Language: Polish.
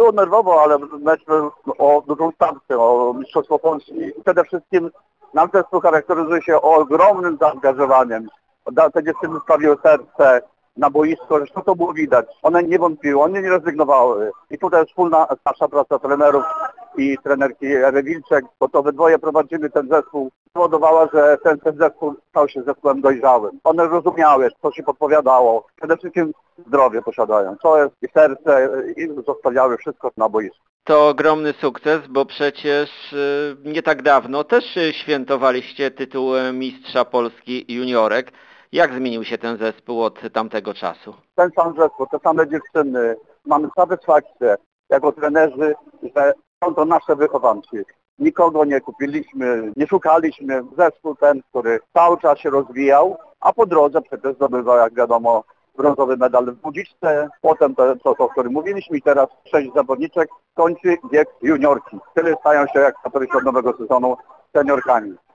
Było nerwowo, ale mecz był o dużą stawkę, o Mistrzostwo Polski. Przede wszystkim nam zespół charakteryzuje się ogromnym zaangażowaniem. Te dziewczyny sprawiły serce na boisko, zresztą to było widać. One nie wątpiły, one nie rezygnowały. I tutaj wspólna nasza praca trenerów i trenerki Ewy Wilczek, bo to we dwoje prowadzimy ten zespół, spowodowała, że ten zespół stał się zespołem dojrzałym. One rozumiały, co się podpowiadało. Przede wszystkim zdrowie posiadają. To jest i serce i zostawiały wszystko na boisku. To ogromny sukces, bo przecież nie tak dawno też świętowaliście tytuł mistrza Polski juniorek. Jak zmienił się ten zespół od tamtego czasu? Ten sam zespół, te same dziewczyny. Mamy satysfakcję jako trenerzy, że są to nasze wychowanki. Nikogo nie kupiliśmy, nie szukaliśmy. Zespół ten, który cały czas się rozwijał, a po drodze przecież zdobywał, jak wiadomo, brązowy medal w Budziczce, potem to, o którym mówiliśmy i teraz 6 zawodniczek kończy wiek juniorki. Tyle stają się, jak na od nowego sezonu, seniorkami.